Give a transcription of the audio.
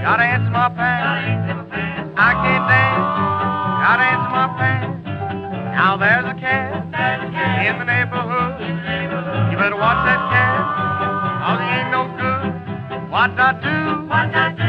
Gotta answer my pants. I can't dance. Gotta answer my pants. Now there's a cat